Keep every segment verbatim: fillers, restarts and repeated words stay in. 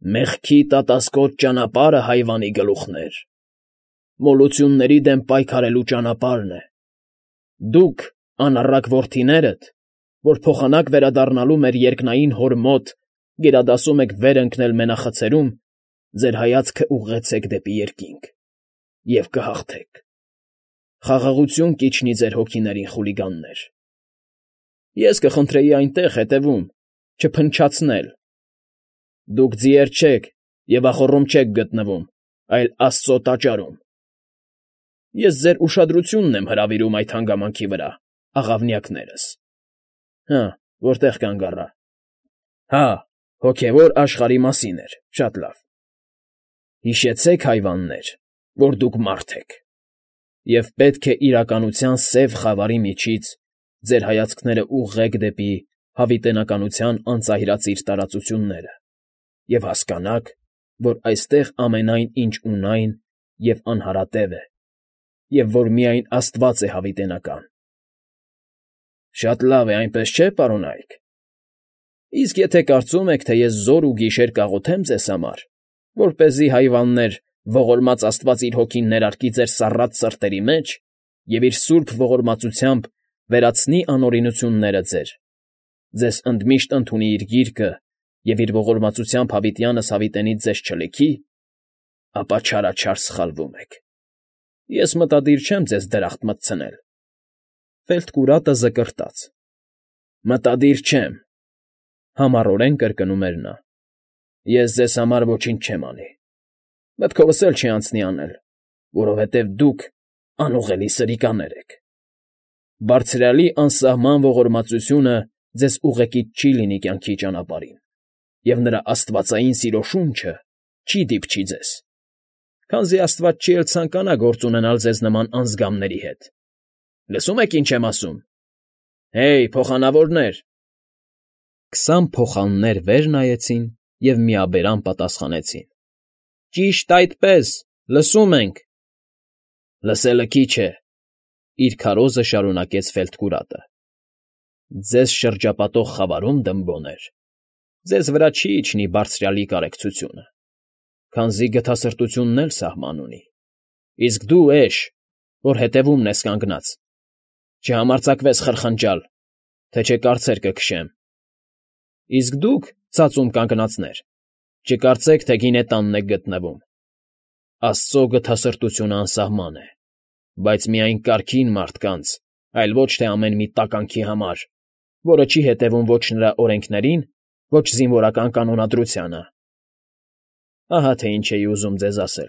Մեղքի տատասկոտ ճանապարհը հայվանի գլուխներ, մոլությունների դեմ պայքարելու ճանապարհն է։ Դուք, անառակ որդիներդ, որ փոխանակ վերադառնալու մեր երկնային հոր մոտ գերադասում եք վեր ընկնել մենախցերում, ձեր հայացքը ուղղեցեք դեպի երկինք և կհաղթեք։ Խաղաղություն կիջնի ձեր հոգիներին, խուլիգաններ։ Ես կխնդրեի այնտեղ հետևում չփնչացնել։ Դուք ձիեր չեք և ախոռում չեք գտնվում, այլ Աստծո տաճարում։ Ես ձեր ուշադրությունն եմ հրավիրում այդ հանգամանքի վրա, աղավնյակներս։ Հը, որտե՞ղ կանգ առա։ Հա, հոգևոր աշխարհի մասին էր, շատ լավ։ Հիշեցե՛ք, հայվաններ, որ դուք մարդ եք, և պետք է իրականության սև խավարի միջից ձեր հայացքները ուղղեք դեպի հավիտենականության անծայրածիր տարածությունները և հասկանաք, որ այստեղ ամենայն ինչ ունայն և անհարատև է, և որ միայն Աստված է հավիտենական։ Շատ լավ է, այնպես չէ՞, պարոնայք։ Իսկ եթե կարծում եք, թե ես զոր ու գիշեր կաղոթեմ ձեզ համար, որպեսզի, հայվաններ, ողորմած Աստված իր հոգին ներարկի ձեր սառած սրտերի մեջ և իր սուրբ ողորմածությամբ վերացնի անօրենությունները ձեր, ձեզ ընդմիշտ ընդունի իր գիրկը և իր ողորմածությամբ հավիտյանս հավիտենից ձեզ չլքի, ապա չարաչար սխալվում եք. ես մտադիր չեմ ձեզ դրախտ մտցնել։ Ֆելտկուրատը զկրտաց։ Մտադիր չեմ, համառորեն կրկնում էր նա։ Ես ձեզ համար ոչինչ չեմ անի, մտքովս էլ չի անցնի անել, որովհետև դուք անուղղելի սրիկաներ եք։ Բարձրյալի անսահման ողորմածությունը ձեզ ուղեկից չի լինի կյանքի ճանապարհին, և նրա աստվածային սիրո շունչը չի դիպչի ձեզ, քանզի Աստված չի էլ ցանկանա գործ ունենալ ձեզ նման անձգամների հետ։ Լսո՞ւմ եք, ինչ եմ ասում։ Հեյ, փոխանավորներ… Քսան փոխաններ վեր նայեցին և միաբերան պատասխանեցին. Ճիշտ այդպես, լսում ենք։ Լսելը քիչ է, իր քարոզը շարունակեց Ֆելտկուրատը։ Ձեզ շրջապատող խավարում, դմբոներ, ձեզ վրա չի իջնի բարձրյալի կարեկցությունը, քանզի գթասրտությունն էլ սահման ունի։ Իսկ դու, էշ, որ հետևումն ես կանգնած, չհամարձակվես խրխնջալ, թե չէ կարծեր կքշեմ։ Իսկ դուք, ցածում կանգնածներ, չկարծեք, թե գինետանն եք գտնվում։ Աստծո գթասրտությունը անսահման է, բայց միայն կարգին մարդկանց, այլ ոչ թե ամեն մի տականքի համար, որը չի հետևում ոչ նրա օրենքներին, ոչ զինվորական կանոնադրությանը։ Ահա թե ինչ էի ուզում ձեզ ասել.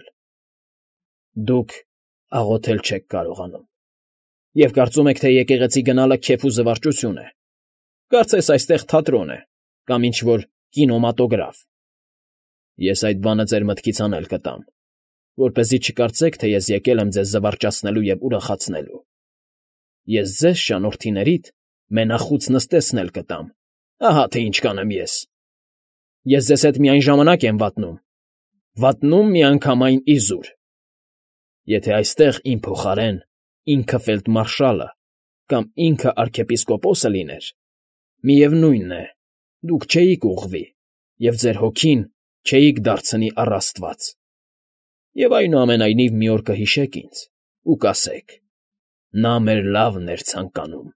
դուք աղոթել չեք կարողանում, և կարծում եք, թե եկեղեցի գնալը քեֆ ու զվարճություն է, կարծես այստեղ թատրոն է կամ ինչ֊որ կինոմատոգրաֆ։ Ես այդ բանը ձեր մտքից անել կտամ, որպեսզի չկարծեք, թե ես եկել եմ ձեզ զվարճացնելու և ուրախացնելու։ Ես ձեզ, շանորդիներիդ, մենախուց նստեցնել կտամ, ահա թե ինչ կանեմ ես։ Ես ձեզ հետ միայն ժամանակ եմ վատնում, վատնում միանգամայն իզուր։ Եթե այստեղ իմ փոխարեն ինքը ֆելդմարշալը կամ ինքը արքեպիսկոպոսը լիներ, միևնույն է, դուք չէիք ուղղվի և ձեր հոգին չէիք դարձնի առ Աստված։ Եվ այնուամենայնիվ մի օր կհիշեք ինձ ու կասեք. «Նա մեր լավն էր ցանկանում»։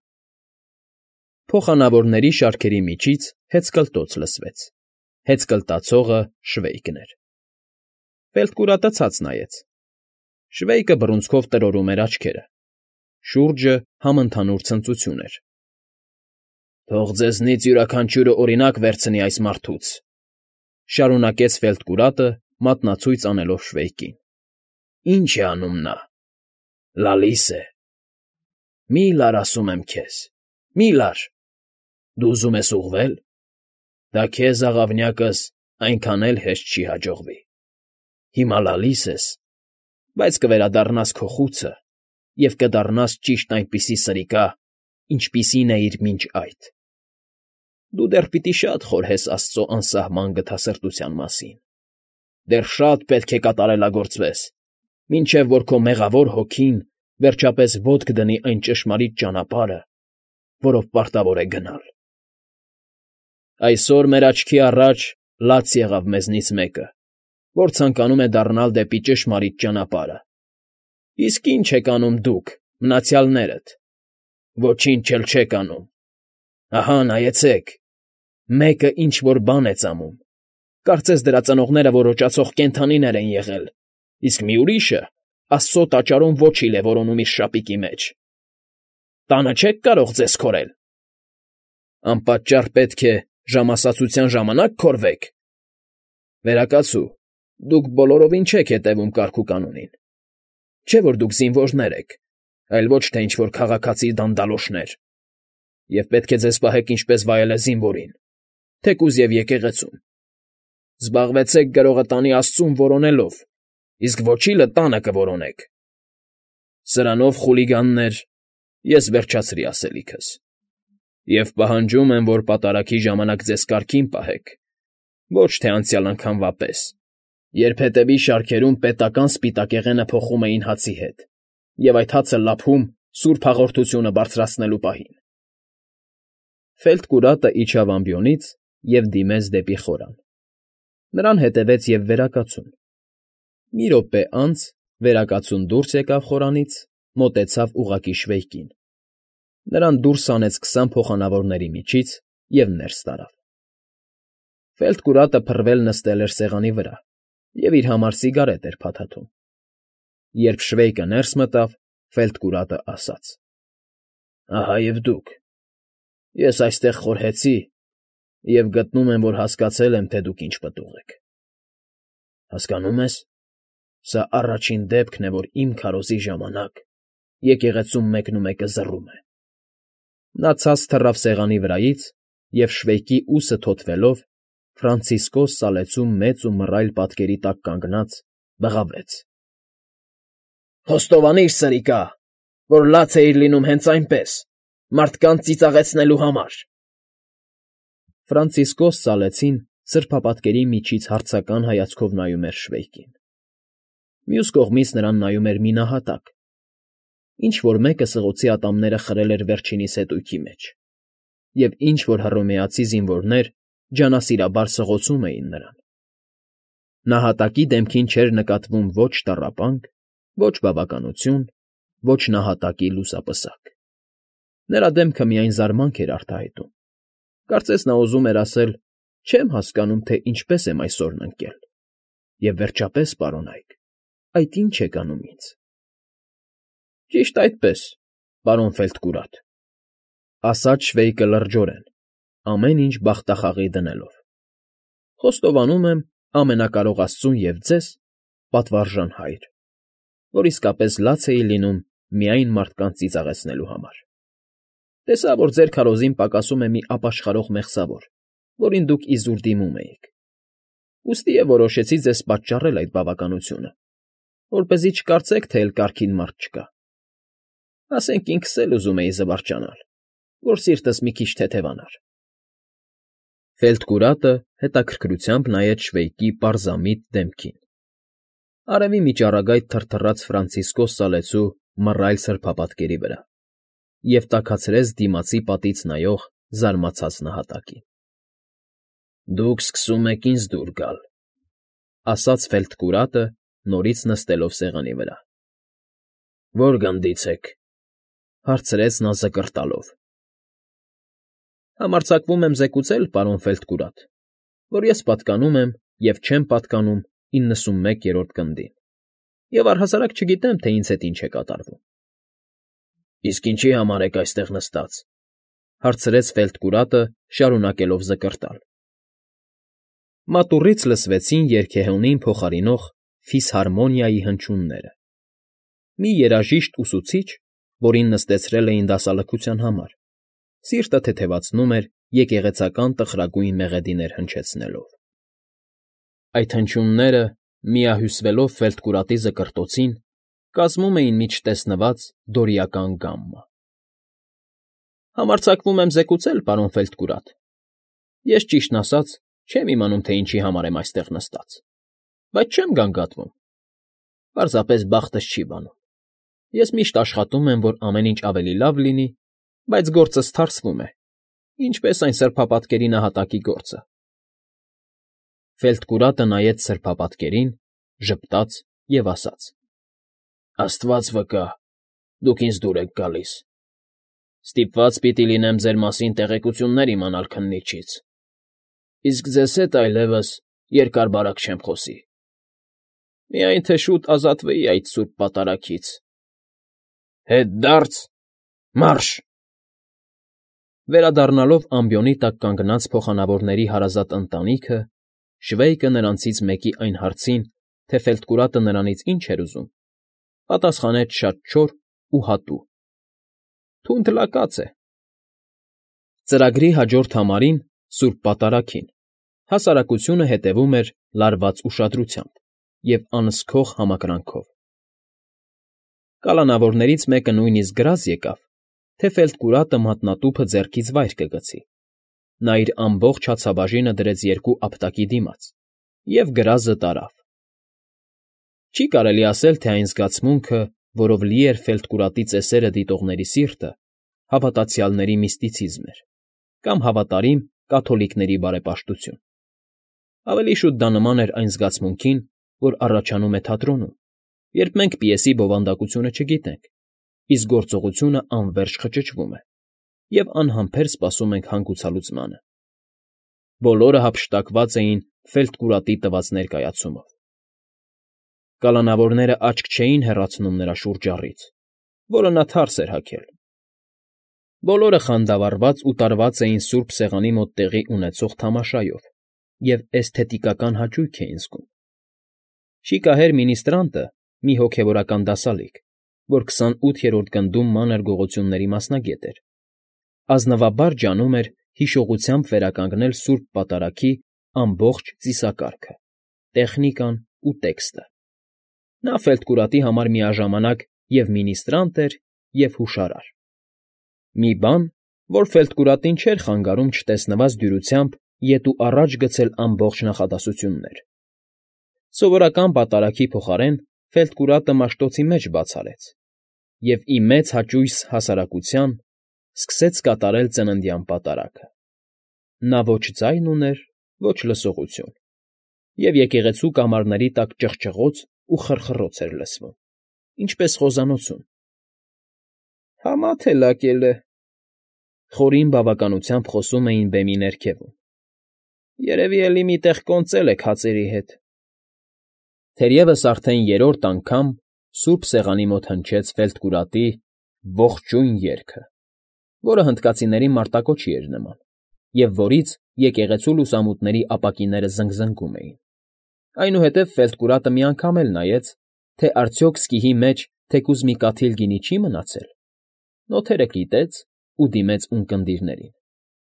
Փոխանավորների շարքերի միջից հեծկլտոց լսվեց, հեծկլտացողը Շվեյկն էր։ Ֆելտկուրատը ցած նայեց։ Շվեյկը բռունցքով տրորում էր աչքերը, շուրջը համընդհանուր ցնծություն էր։ Թող ձեզնից յուրաքանչյուրը օրինակ վերցնի այս մարդուց, շարունակեց Ֆելտկուրատը, մատնացույց անելով Շվեյկին։ Ինչ է անում նա։ Լալիս է։ Մի՛ լար, ասում եմ քեզ, մի՛ լար։ Դու ուզում ես ուղղվե՞լ։ Դա քեզ, աղավնյակս, այնքան էլ հեշտ չի հաջողվի։ Հիմա լալիս ես, բայց կվերադառնաս քո խուցը և կդառնաս ճիշտ այնպիսի սրիկա, ինչպիսին էիր մինչ այդ։ Դու դեռ պիտի շատ խորհես Աստծո անսահման գթասրտության մասին, դեռ շատ պետք է կատարելագործվես, մինչև որ քո մեղավոր հոգին վերջապես ոտք դնի այն ճշմարիտ ճանապարհը, որով պարտավոր է գնալ։ Այսօր մեր աչքի առաջ Լաց եղավ մեզնից մեկը, որ ցանկանում է դառնալ դեպի ճշմարիտ ճանապարհը։ Իսկ ի՞նչ եք անում դուք, մնացյալներդ։ Ոչինչ էլ չեք անում։ Ահա, նայեցեք, մեկը ինչ֊որ բան է ծամում, կարծես դրա ծնողները որոճացող կենդանիներ են եղել, իսկ մի ուրիշը աստծո տաճարում ոչիլ է որոնում իր շապիկի մեջ։ Տանը չե՞ք կարող ձեզ քորել։ Անպատճառ պետք է ժամասացության ժամանակ քորվեք։ Վերակացու, դուք բոլորովին չեք հետևում կարգ ու կանոնին։ Չէ՞ որ դուք զինվորներ եք, այլ ոչ թե ինչ֊որ քաղաքացի դանդալոշներ, և պետք է ձեզ պահեք ինչպես վայել է զինվորին, թեկուզ և եկեղեցում։ Զբաղվեցեք գրողը տանի աստծուն որոնելով, իսկ ոչիլը տանը կորոնեք։ Սրանով, խուլիգաններ, ես վերջացրի ասելիքս, և պահանջում եմ, որ պատարագի ժամանակ ձեզ կարգին պահեք, ոչ թե անցյալ անգամվա պես, երբ հետևի շարքերում պետական սպիտակեղենը փոխում էին հացի հետ, և այդ հացը լափում սուրբ հաղորդությունը բարձրացնելու պահին։ Ֆելտկուրատը իջավ ամբիոնից և դիմեց դեպի խորան. նրան հետևեց և վերակացուն։ Մի րոպե անց վերակացուն դուրս եկավ խորանից, մոտեցավ ուղղակի շվեյկին. նրան դուրս հանեց քսան փոխանավորների միջից և ներս տարավ։ Ֆելտկուրատը փռվել նստել էր սեղանի վրա և իր համար սիգարետ էր փաթաթում։ Երբ շվեյկը ներս մտավ, Ֆելտկուրատը ասաց. ֊ Ահա և դուք։ Ես այստեղ խորհեցի և գտնում եմ, որ հասկացել եմ, թե դուք ինչ պտուղ եք։ Հասկանո՞ւմ ես, սա առաջին դեպքն է, որ իմ քարոզի ժամանակ եկեղեցում մեկնումեկը զռում է։ Նա ցած թռավ սեղանի վրայից և, շվեյկի ուսը թոթվելով, Ֆրանցիսկոս սալեցու մեծ ու մռայլ պատկերի տակ կանգնած, բղավեց. ֊ Խոստովանիր, սրիկա, որ լաց էիր լինում հենց այնպես, մարդկանց ծիծաղեցնելու համար… Ֆրանցիսկոս ծալեցին սրբապատկերի միջից հարցական հայացքով նայում էր շվեյկին։ Մյուս կողմից նրան նայում էր մի նահատակ, ինչ֊որ մեկը սղոցի ատամները խրել էր վերջինիս հետույքի մեջ, և ինչ֊որ հռոմեացի զինվորներ ջանասիրաբար սղոցում էին նրան։ Նահատակի դեմքին չէր նկատվում ոչ տառապանք, ոչ բավականություն, ոչ նահատակի լուսապսակ. նրա դեմքը միայն զարմանք էր արտահայտում, կարծես նա ուզում էր ասել. չեմ հասկանում, թե ինչպես եմ այսօրն ընկել, և վերջապես, պարոնայք, այդ ի՞նչ եք անում ինձ։ ֊ Ճիշտ այդպես, պարոն Ֆելտկուրատ,֊ ասաց շվեյկը լրջորեն, ամեն ինչ բախտախաղի դնելով,֊ խոստովանում եմ ամենակարող աստծուն և ձեզ, պատվարժան հայր, որ իսկապես լաց էի լինում միայն մարդկանց ծիծաղեցնելու համար։ Տեսա, որ ձեր քարոզին պակասում է մի ապաշխարող մեղսավոր, որին դուք իզուր դիմում էիք, ուստի և որոշեցի ձեզ պատճառել այդ բավականությունը, որպեսզի չկարծեք, թե էլ կարգին մարդ չկա։ Ասենք ինքս էլ ուզում էի զվարճանալ, որ սիրտս մի քիչ թեթևանար։ Ֆելտկուրատը հետաքրքրությամբ նայեց շվեյկի պարզամիտ դեմքին, արևի մի ճառագայթ թրթռաց Ֆրանցիսկոս սալեցու մռայլ սրբապատկերի վրա և տաքացրեց դիմացի պատից նայող զարմացած նահատակին։ ֊ Դուք սկսում եք ինձ դուր գալ,֊ ասաց Ֆելտկուրատը, նորից նստելով սեղանի վրա։ ֊ Ո՞ր գնդից եք,֊ հարցրեց նա զկռտալով։ ֊ Համարձակվում եմ զեկուցել, պարոն Ֆելտկուրատ, որ ես պատկանում եմ և չեմ պատկանում իննսունմեկերորդ գնդին և առհասարակ չգիտեմ, թե ինձ հետ ինչ է կատարվում։ ֊ Իսկ ինչի համար եք այստեղ նստած,֊ հարցրեց Ֆելտկուրատը, շարունակելով զկռտալ։ Մատուռից լսվեցին երգեհոնին փոխարինող ֆիսհարմոնիայի հնչյունները։ Մի երաժիշտ ուսուցիչ, որին նստեցրել էին դասալքության համար, սիրտը թեթևացնում էր եկեղեցական տխրագույն մեղեդիներ հնչեցնելով։ Այդ հնչյունները, միահյուսվելով Ֆելտկուրատի զկռտոցին, կազմում էին մի չտեսնված դորիական գամմա։ ֊ Համարձակվում եմ զեկուցել, պարոն Ֆելտկուրատ, ես, ճիշտն ասած, չեմ իմանում, թե ինչի համար եմ այստեղ նստած, բայց չեմ գանգատվում։ Պարզապես բախտս չի բանում։ Ես միշտ աշխատում եմ, որ ամեն ինչ ավելի լավ լինի, բայց գործս թարսվում է, ինչպես այն սրբապատկերի նահատակի գործը։ Ֆելտկուրատը նայեց սրբապատկերին, ժպտաց և ասաց. «Աստված վկա, դուք ինձ դուր եք գալիս. ստիպված պիտի լինեմ ձեր մասին տեղեկություններ իմանալ քննիչից, իսկ ձեզ հետ այլևս երկար֊բարակ չեմ խոսի, միայն թե շուտ ազատվեի այդ սուրբ պատարագից։ Հետդարձ, մարշ»։ Վերադառնալով ամբիոնի տակ կանգնած փոխանավորների հարազատ ընտանիքը, Շվեյկը նրանցից մեկի այն հարցին, թե Ֆելտկուրատը նրանից ինչ էր ուզում, պատասխանեց շատ չոր ու հատու. «Թունդ֊լակած է»։ Ծրագրի հաջորդ համարին, Սուրբ Պատարագին, հասարակությունը հետևում էր լարված ուշադրությամբ և անզքող համակրանքով։ Կալանավորներից մեկը նույնիսկ գրազ եկավ, թե Ֆելտկուրատը մատնատուփը ձեռքից վայր կգցի։ Նա իր ամբողջ հացաբաժինը դրեց երկու ապտակի դիմաց և գրազը տարավ։ Չի կարելի ասել, թե այն զգացմունքը, որով լի էր Ֆելտկուրատի ծեսերը դիտողների սիրտը, հավատացյալների միստիցիզմ էր, կամ հավատարիմ կաթոլիկների բարեպաշտություն։ Ավելի շուտ դա նման էր այն զգացմունքին, որ առաջանում է թատրոնում, երբ մենք պիեսի բովանդակությունը չգիտենք, իսկ գործողությունը անվերջ խճճվում է, և անհամբեր սպասում ենք հանգուցալուծմանը։ Բոլորը հափշտակված էին Ֆելտկուրատի տված ներկայացումով։ Կալանավորները աչք չէին հեռացնում նրա շուրջառից, որը նա թարս էր հագել։ Բոլորը խանդավառված ու տարված էին սուրբ սեղանի մոտ տեղի ունեցող թամաշայով և էսթետիկական հաճույք էին զգում։ Շիկահեր մինիստրանտը, մի հոգևորական դասալիկ, որ քսանութերորդ գնդում մանր գողությունների մասնագետ էր, ազնվաբար ջանում էր հիշողությամբ վերականգնել Սուրբ Պատարագի ամբողջ ծիսակարգը, տեխնիկան ու տեքստը։ Նա Ֆելտկուրատի համար միաժամանակ և մինիստրանտ էր, և հուշարար։ Մի բան, որ Ֆելտկուրատին չէր խանգարում չտեսնված դյուրությամբ ետ ու առաջ գցել ամբողջ նախադասություններ։ Սովորական պատարագի փոխարեն Ֆելտկուրատը Մաշտոցի մեջ բաց արեց և, ի մեծ հաճույս հասարակության, սկսեց կատարել ծննդյան պատարագը։ Նա ոչ ձայն ուներ, ոչ լսողություն, և եկեղեցու կամարների տակ ճղճղոց ու խռխռոց էր լսվում, ինչպես խոզանոցում։ «Համա թե լակել է,֊ խորին բավականությամբ խոսում էին բեմի ներքևում,֊ երևի էլի մի տեղ կոնծել եք հացերի հետ»։ Թերևս արդեն երրորդ անգամ սուրբ սեղանի մոտ հնչեց Ֆելտկուրատի «Ողջույն» երգը, որը հնդկացիների մարտակոչի էր նման, և որից եկեղեցու լուսամուտների ապակիները զնգզնգում էին։ Այնուհետև Ֆելտկուրատը մի անգամ էլ նայեց, թե արդյոք սկիհի մեջ թեկուզ մի կաթիլ գինի չի մնացել, նոթերը կիտեց ու դիմեց ունկնդիրներին։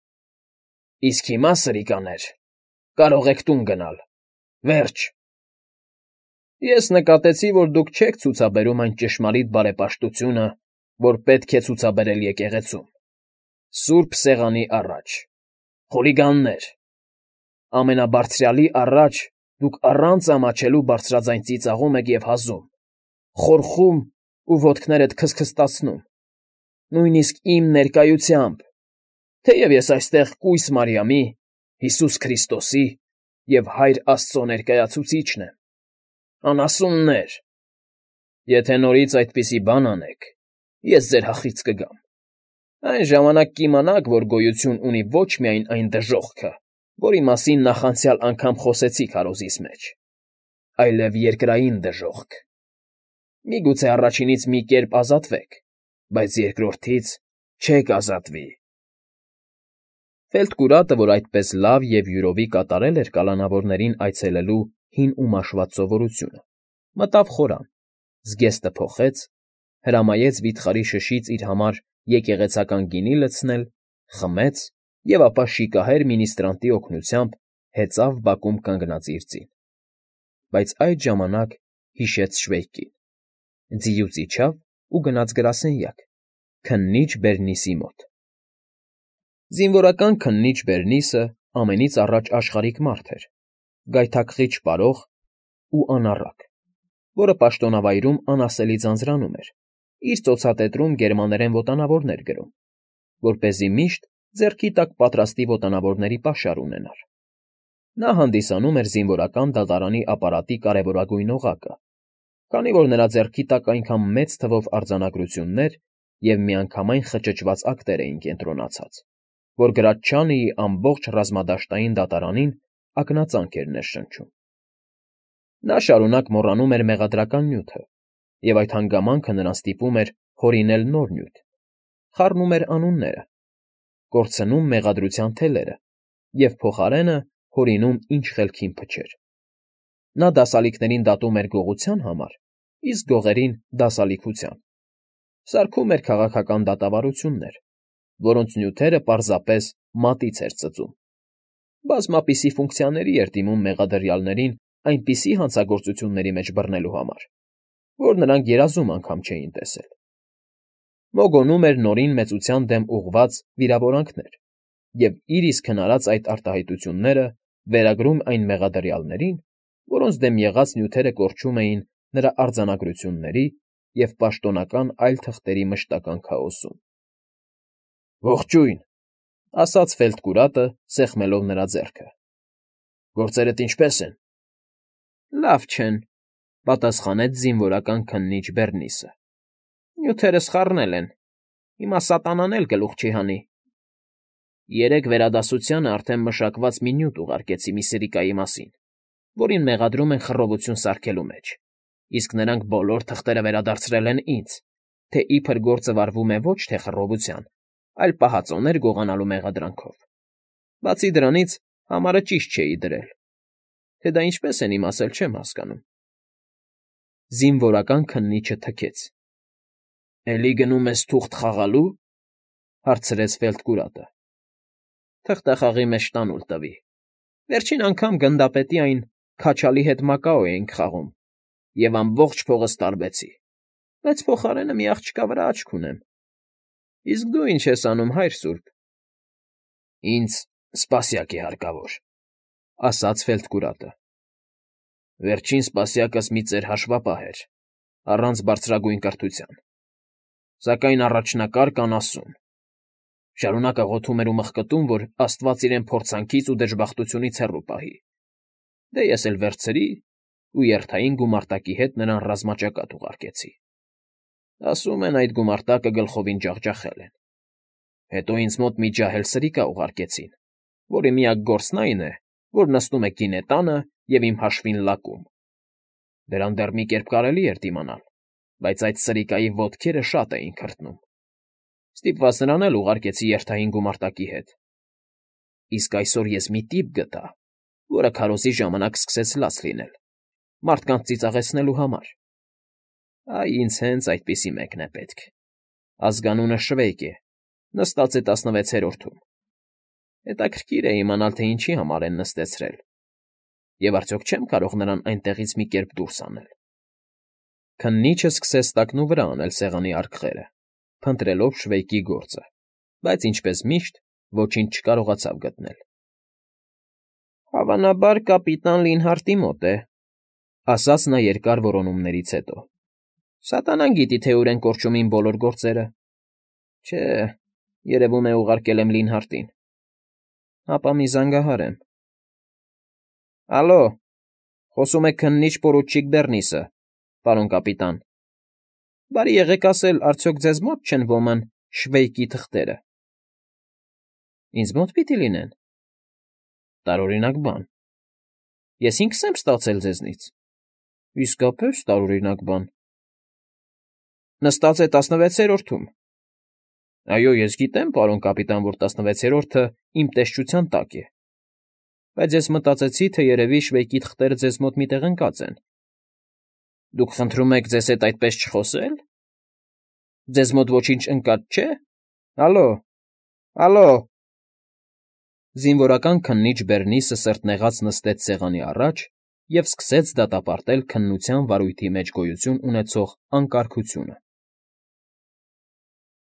֊ Իսկ հիմա, սրիկաներ, կարող եք տուն գնալ, վերջ… Ես նկատեցի, որ դուք չեք ցուցաբերում այն ճշմարիտ բարեպաշտությունը, որ պետք է ցուցաբերել եկեղեցում, սուրբ սեղանի առաջ… Խուլիգաններ… Ամենաբարձրյալի առաջ դուք առանց ամաչելու բարձրաձայն ծիծաղում եք և հազում, խորխում ու ոտքներդ քստքստացնում, նույնիսկ իմ ներկայությամբ, թեև ես այստեղ կույս Մարիամի, Հիսուս Քրիստոսի և Հայր Աստծո ներկայացուցիչն եմ… Անասուններ… Եթե նորից այդպիսի բան անեք, ես ձեր հախից կգամ… Այն ժամանակ կիմանաք, որ գոյություն ունի ոչ միայն այն դժոխքը, որի մասին նախանցյալ անգամ խոսեցի քարոզիս մեջ, այլև երկրային դժոխք… Միգուցե առաջինից մի կերպ ազատվեք, բայց երկրորդից չեք ազատվի… Ֆելտկուրատը, որ այդպես լավ և յուրովի կատարել էր կալանավորներին այցելելու հին ու մաշված սովորությունը, մտավ խորան, զգեստը փոխեց, հրամայեց վիթխարի շշից իր համար եկեղեցական գինի լցնել, խմեց և ապա շիկահեր մինիստրանտի օգնությամբ հեծավ բակում կանգնած իր ձին… Բայց այդ ժամանակ հիշեց Շվեյկին, ձիուց իջավ ու գնաց գրասենյակ, քննիչ Բերնիսի մոտ։ Զինվորական քննիչ Բերնիսը ամենից առաջ աշխարհիկ մարդ էր, գայթակղիչ պարող ու անառակ, որը պաշտոնավայրում անասելի ձանձրանում էր, իր ծոցատետրում գերմաներեն ոտանավորներ գրում, որպեսզի միշտ ձեռքի տակ պատրաստի ոտանավորների պաշար ունենար։ Նա հանդիսանում էր զինվորական դատարանի ապարատի կարևորագույն օղակը, քանի որ նրա ձեռքի տակ այնքան մեծ թվով արձանագրություններ և միանգամայն խճճված ակտեր էին կենտրոնացած, որ Գրաչչանիի ամբողջ ռազմադաշտային դատարանին ակնածանք էր ներշնչում։ Նա շարունակ մոռանում էր մեղադրական նյութը, և այդ հանգամանքը նրան ստիպում էր հորինել նոր նյութ, խառնում էր անունները, կորցնում մեղադրության թելերը և փոխարենը հորինում ինչ խելքին փչեր։ Նա դասալիքներին դատում էր գողության համար, իսկ գողերին՝ դասալիքության, սարքում էր քաղաքական դատավարություններ, որոնց նյութերը պարզապես մատից էր ծծում, բազմապիսի ֆունկցիաների էր դիմում մեղադրյալներին այնպիսի հանցագործությունների մեջ բռնելու համար, որ նրանք երազում անգամ չէին տեսել։ Մոգոնում էր նորին մեծության դեմ ուղղված վիրավորանքներ և իր իսկ հնարած այդ արտահայտությունները վերագրում այն մեղադրյալներին, որոնց դեմ եղած նյութերը կորչում էին նրա արձանագրությունների և պաշտոնական այլ թղթերի մշտական քաոսում։ ֊ Ողջույն,֊ ասաց Ֆելտկուրատը, սեղմելով նրա ձեռքը։ ֊ Գործերդ ինչպե՞ս են։ ֊ Լավ չեն,֊ պատասխանեց զինվորական քննիչ Բեռնիսը։ ֊ Նյութերը սխառնել են, հիմա սատանան էլ գլուխ չի հանի։ Երեկ վերադասությանը արդեն մշակված մի նյութ ուղարկեցի մի սրիկայի մասին, որին մեղադրում են խռովություն սարքելու մեջ, իսկ նրանք բոլոր թղթերը վերադարձրել են ինձ, թե իբր գործը վարվում է ոչ թե խռովության, այլ պահածոներ գողանալու մեղադրանքով։ Բացի դրանից, համարը ճիշտ չէի դրել, թե դա ինչպես են իմացել, չեմ հասկանում։ Զինվորական քննիչը թքեց։ ֊ Էլի գնում ես թուղթ խաղալու,֊ հարցրեց Ֆելտկուրատը։ ֊ Թղթախաղի մեջ տանուլ տվի։ Վերջին անգամ գնդապետի այն քաչալի հետ Մակաո էինք խաղում և ամբողջ փողս տարվեցի, բայց փոխարենը մի աղջկա վրա աչք ունեմ։ Իսկ դու ի՞նչ ես անում, հայր սուրբ։ ֊ Ինձ սպասյակ է հարկավոր,֊ ասաց Ֆելտկուրատը։ Վերջին սպասյակս մի ծեր հաշվապահ էր, առանց բարձրագույն կրթության, սակայն առաջնակարգ անասուն. շարունակ աղոթում էր ու մխկտում, որ աստված իրեն փորձանքից ու դժբախտությունից հեռու պահի, դե ես էլ վերցրի ու երթային գումարտակի հետ նրան ռազմաճակատ ուղարկեցի։ Ասում են, այդ գումարտակը գլխովին ջախջախել են։ Հետո ինձ մոտ մի ջահել սրիկա ուղարկեցին, որի միակ գործն այն է, որ նստում է գինետանը և իմ հաշվին լակում։ Դրան դեռ մի կերպ կարելի էր դիմանալ, բայց այդ սրիկայի ոտքերը շատ էին քրտնում։ Ստիպված նրան էլ ուղարկեցի երթային գումարտակի հետ։ Իսկ այսօր ես մի տիպ գտա, որը քարոզի ժամանակ սկսեց լաց լինել, մարդկանց ծիծաղեցնելու համար։ Այ ինձ հենց այդպիսի մեկն է պետք։ Ազգանունը Շվեյկ է, նստած է տասնվեցերորդում։ Հետաքրքիր է իմանալ, թե ինչի համար են նստեցրել, և արդյոք չեմ կարող նրան այնտեղից մի կերպ դուրս անել։ Քննիչը սկսեց տակնուվրա անել սեղանի արկղերը, փնտրելով Շվեյկի գործը, բայց, ինչպես միշտ, ոչինչ չկարողացավ գտնել։ ֊ Հավանաբար կապիտան Լինհարտի մոտ է,֊ ասաց նա երկար որոնումներից հետո։ ֊ Սատանան գիտի, թե ուր են կորչում իմ բոլոր գործերը։ Չէ, երևում է ուղարկել եմ Լինհարտին։ Հապա մի զանգահարեմ։ ֊ Ալո, խոսում է քննիչ պորուչիկ Բեռնիսը, պարոն կապիտան։ Բարի եղեք ասել, արդյոք ձեզ մոտ չեն ոման Շվեյկի թղթերը։ ֊ Ինձ մո՞տ պիտի լինեն։ ֊ Տարօրինակ բան։ Ես ինքս եմ ստացել ձեզնից։ ֊ Իսկապես տարօրինակ բան։ ֊ Նստած է տասնվեցերորդում։ ֊ Այո, ես գիտեմ, պարոն կապիտան, որ տասնվեցերորդը իմ տեսչության տակ է, բայց ես մտածեցի, թե երևի Շվեյկի թղթերը ձեզ մոտ մի տեղ ընկած են։ ֊ Դուք խնդրում եք ձեզ հետ այդպես չխոսե՞լ։ Ձեզ մոտ ոչինչ ընկած չէ։ Ալո, ալո… Զինվորական քննիչ Բեռնիսը սրտնեղած նստեց սեղանի առաջ և սկսեց դատապարտել քննության վարույթի մեջ գոյություն ունեցող անկարգությունը։